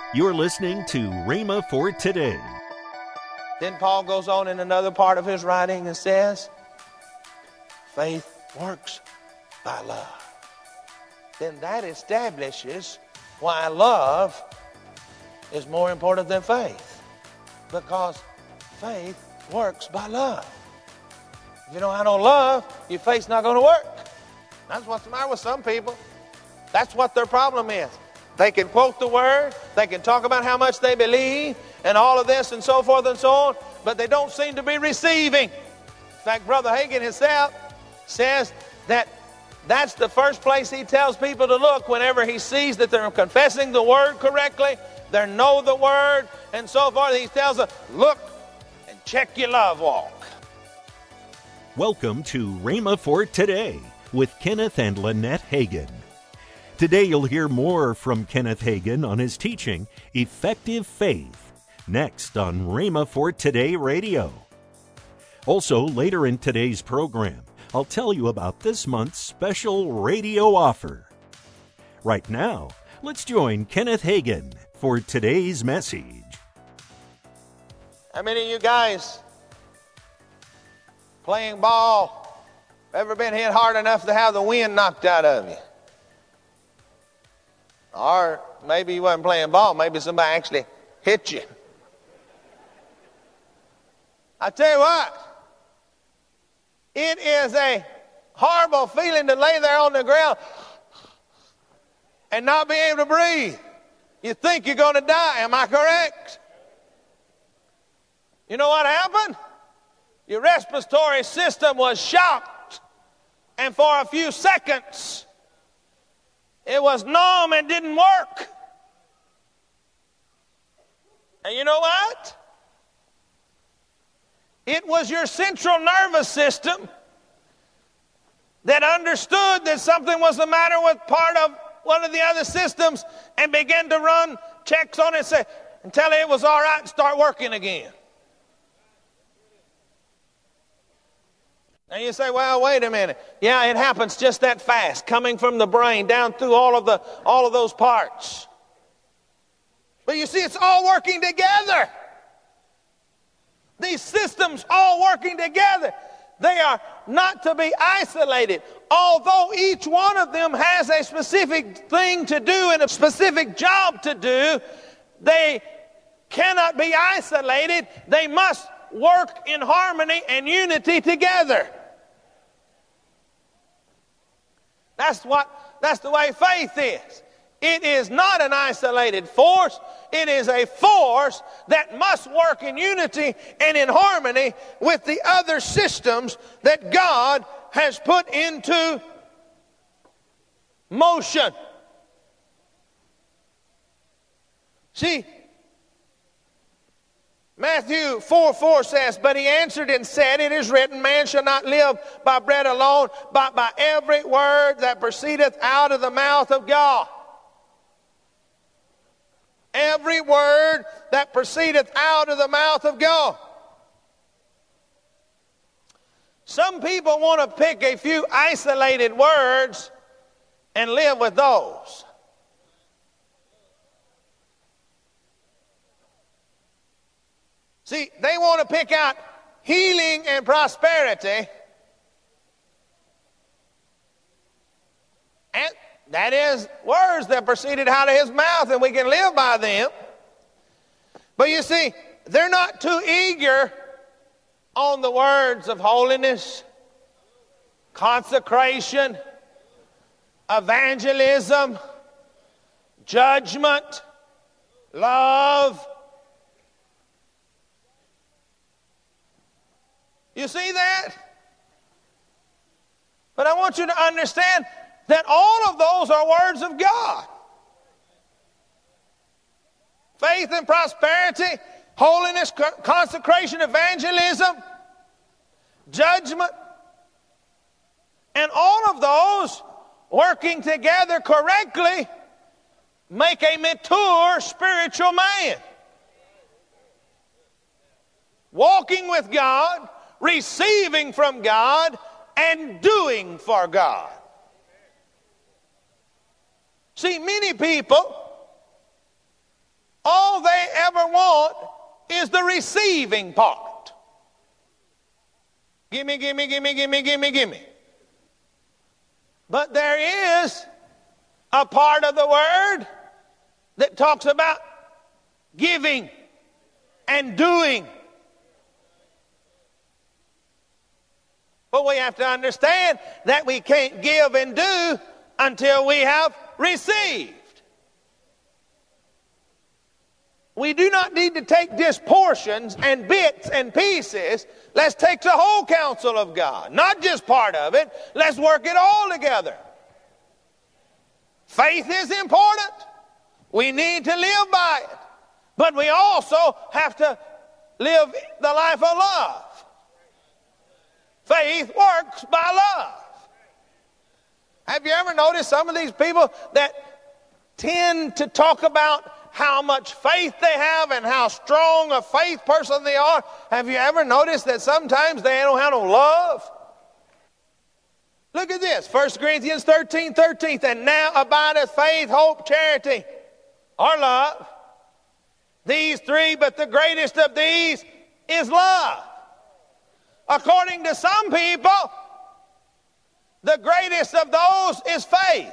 You're listening to Rhema for Today. Then Paul goes on in another part of his writing and says, faith works by love. Then that establishes why love is more important than faith. Because faith works by love. If you don't have no love, your faith's not going to work. That's what's the matter with some people. That's what their problem is. They can quote the word, they can talk about how much they believe, and all of this and so forth and so on, but they don't seem to be receiving. In fact, Brother Hagin himself says that that's the first place he tells people to look whenever he sees that they're confessing the word correctly, they know the word, and so forth. He tells them, look and check your love walk. Welcome to Rhema for Today with Kenneth and Lynette Hagin. Today you'll hear more from Kenneth Hagin on his teaching, Effective Faith, next on Rhema for Today Radio. Also, later in today's program, I'll tell you about this month's special radio offer. Right now, let's join Kenneth Hagin for today's message. How many of you guys playing ball ever been hit hard enough to have the wind knocked out of you? Or maybe you wasn't playing ball, maybe somebody actually hit you. I tell you what, it is a horrible feeling to lay there on the ground and not be able to breathe. You think you're going to die, am I correct? You know what happened? Your respiratory system was shocked, and for a few seconds, it was numb and didn't work. And you know what? It was your central nervous system that understood that something was the matter with part of one of the other systems and began to run checks on it until it was all right and start working again. And you say, well, wait a minute. Yeah, it happens just that fast, coming from the brain down through all of those parts. But you see, it's all working together. These systems all working together. They are not to be isolated. Although each one of them has a specific thing to do and a specific job to do, they cannot be isolated. They must work in harmony and unity together. That's the way faith is. It is not an isolated force. It is a force that must work in unity and in harmony with the other systems that God has put into motion. See, Matthew 4:4 says, but he answered and said, it is written, man shall not live by bread alone, but by every word that proceedeth out of the mouth of God. Every word that proceedeth out of the mouth of God. Some people want to pick a few isolated words and live with those. See, they want to pick out healing and prosperity. And that is words that proceeded out of his mouth, and we can live by them. But you see, they're not too eager on the words of holiness, consecration, evangelism, judgment, love. You see that? But I want you to understand that all of those are words of God. Faith and prosperity, holiness, consecration, evangelism, judgment, and all of those working together correctly make a mature spiritual man. Walking with God, receiving from God, and doing for God. See, many people want is the receiving part. Gimme, gimme, gimme, gimme, gimme, gimme. But there is a part of the word that talks about giving and doing. But we have to understand that we can't give and do until we have received. We do not need to take just portions and bits and pieces. Let's take the whole counsel of God, not just part of it. Let's work it all together. Faith is important. We need to live by it. But we also have to live the life of love. Faith works by love. Have you ever noticed some of these people that tend to talk about how much faith they have and how strong a faith person they are? Have you ever noticed that sometimes they don't have no love? Look at this, 1 Corinthians 13:13. And now abideth faith, hope, charity, or love. These three, but the greatest of these is love. According to some people, the greatest of those is faith.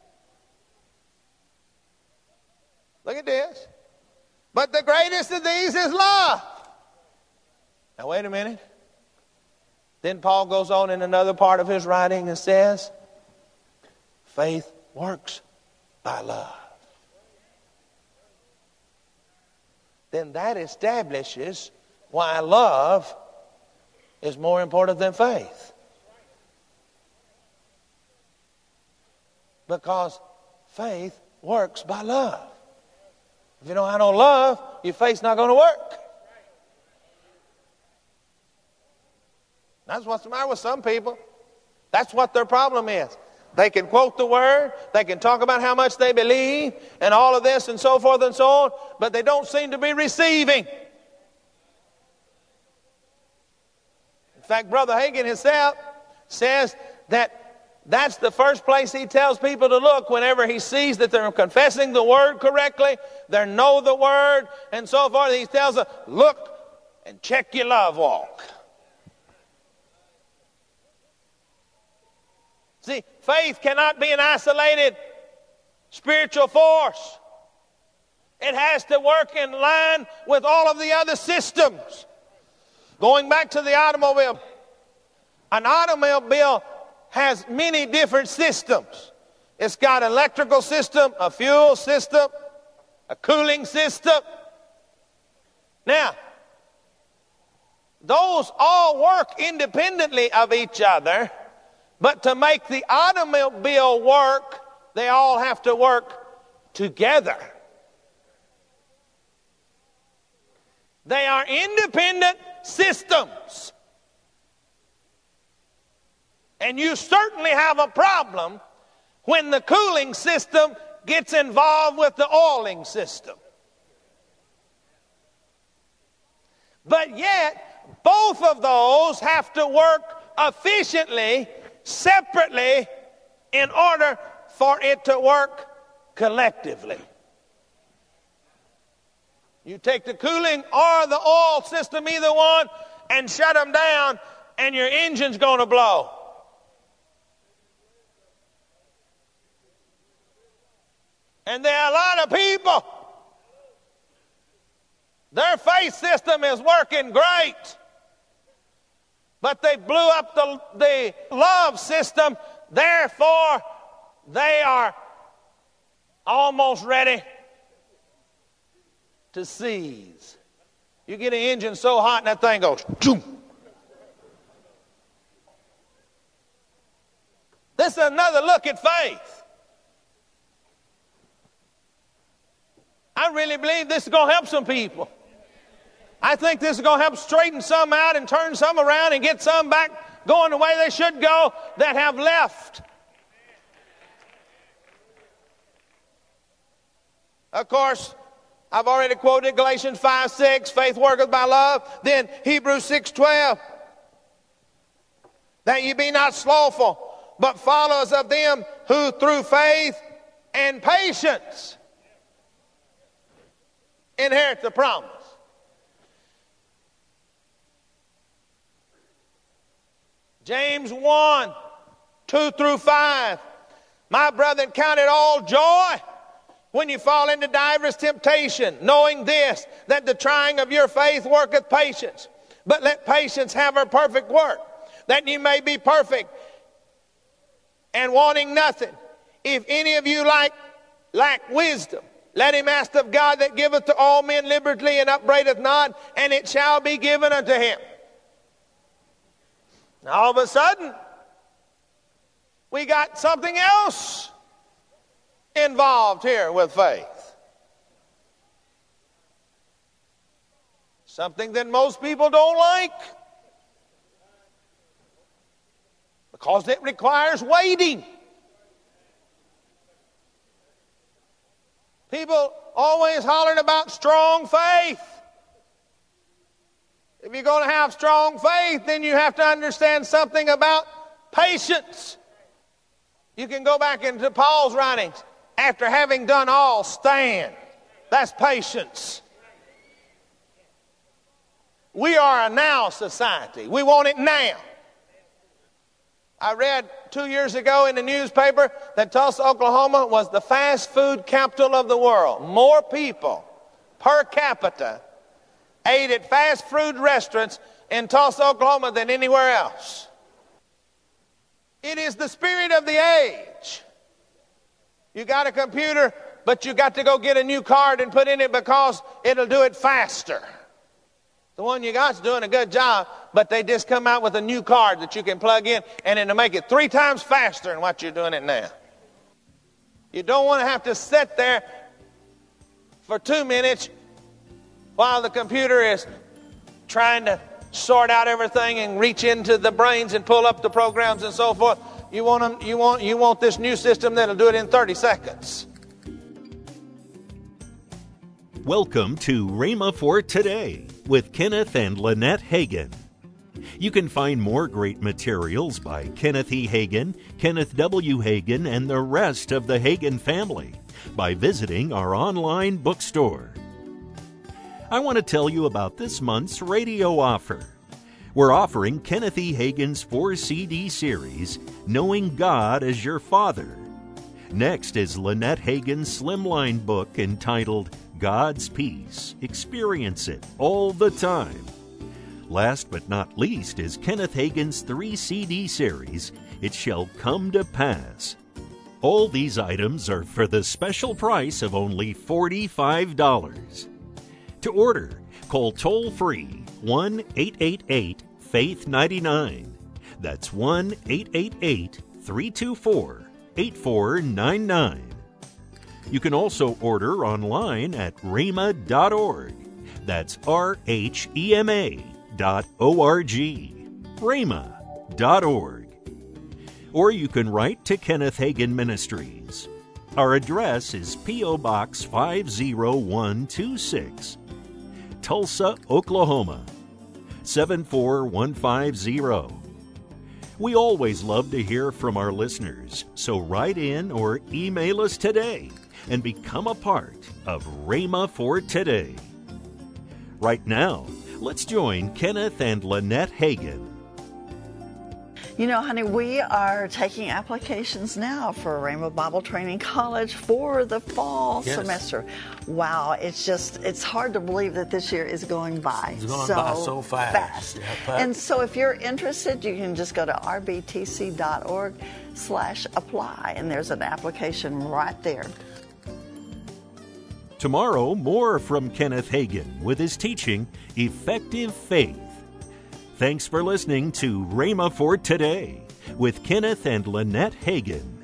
Look at this. But the greatest of these is love. Now wait a minute. Then Paul goes on in another part of his writing and says, faith works by love. Then that establishes why love is more important than faith. Because faith works by love. If you don't have no love, your faith's not going to work. That's what's the matter with some people. That's what their problem is. They can quote the word, they can talk about how much they believe, and all of this and so forth and so on, but they don't seem to be receiving. In fact, Brother Hagin himself says that that's the first place he tells people to look whenever he sees that they're confessing the word correctly, they know the word, and so forth. He tells them, look and check your love walk. See, faith cannot be an isolated spiritual force. It has to work in line with all of the other systems. Going back to the automobile, an automobile has many different systems. It's got an electrical system, a fuel system, a cooling system. Now, those all work independently of each other, but to make the automobile work, they all have to work together. They are independent systems. And you certainly have a problem when the cooling system gets involved with the oiling system. But yet, both of those have to work efficiently, separately, in order for it to work collectively. You take the cooling or the oil system, either one, and shut them down, and your engine's going to blow. And there are a lot of people, their faith system is working great, but they blew up the love system. Therefore, they are almost ready to seize. You get an engine so hot and that thing goes, choom. This is another look at faith. I really believe this is going to help some people. I think this is going to help straighten some out and turn some around and get some back going the way they should go that have left. Of course, I've already quoted Galatians 5:6, faith worketh by love. Then Hebrews 6:12, that ye be not slothful, but followers of them who through faith and patience inherit the promise. James 1, 2 through 5. My brethren, count it all joy when you fall into divers temptation, knowing this, that the trying of your faith worketh patience. But let patience have her perfect work, that you may be perfect and wanting nothing. If any of you lack wisdom, let him ask of God that giveth to all men liberally and upbraideth not, and it shall be given unto him. Now all of a sudden, we got something else involved here with faith. Something that most people don't like, because it requires waiting. People always hollering about strong faith. If you're going to have strong faith, then you have to understand something about patience. You can go back into Paul's writings. After having done all, stand. That's patience. We are a now society. We want it now. I read 2 years ago in the newspaper that Tulsa, Oklahoma was the fast food capital of the world. More people per capita ate at fast food restaurants in Tulsa, Oklahoma than anywhere else. It is the spirit of the age. You got a computer, but you got to go get a new card and put in it because it'll do it faster. The one you got's doing a good job, but they just come out with a new card that you can plug in, and it'll make it 3 times faster than what you're doing it now. You don't want to have to sit there for 2 minutes while the computer is trying to sort out everything and reach into the brains and pull up the programs and so forth. You want this new system that'll do it in 30 seconds. Welcome to Rhema for Today with Kenneth and Lynette Hagin. You can find more great materials by Kenneth E. Hagin, Kenneth W. Hagin, and the rest of the Hagin family by visiting our online bookstore. I want to tell you about this month's radio offer. We're offering Kenneth E. Hagin's 4-CD series, Knowing God as Your Father. Next is Lynette Hagin's slimline book entitled God's Peace. Experience it all the time. Last but not least is Kenneth Hagin's 3-CD series, It Shall Come to Pass. All these items are for the special price of only $45. To order, call toll-free 1-888-FAITH-99. That's 1-888-324-8499. You can also order online at rhema.org. That's RHEMA.org. rhema.org. Or you can write to Kenneth Hagin Ministries. Our address is P.O. Box 50126, Tulsa, Oklahoma 74150. We always love to hear from our listeners, so write in or email us today and become a part of Rhema for Today. Right now, let's join Kenneth and Lynette Hagin. You know, honey, we are taking applications now for Rhema Bible Training College for the fall semester. Wow, it's hard to believe that this year is going by. It's going by so fast. Yeah, and so if you're interested, you can just go to rbtc.org/apply, and there's an application right there. Tomorrow, more from Kenneth Hagin with his teaching, Effective Faith. Thanks for listening to Rhema for Today with Kenneth and Lynette Hagin.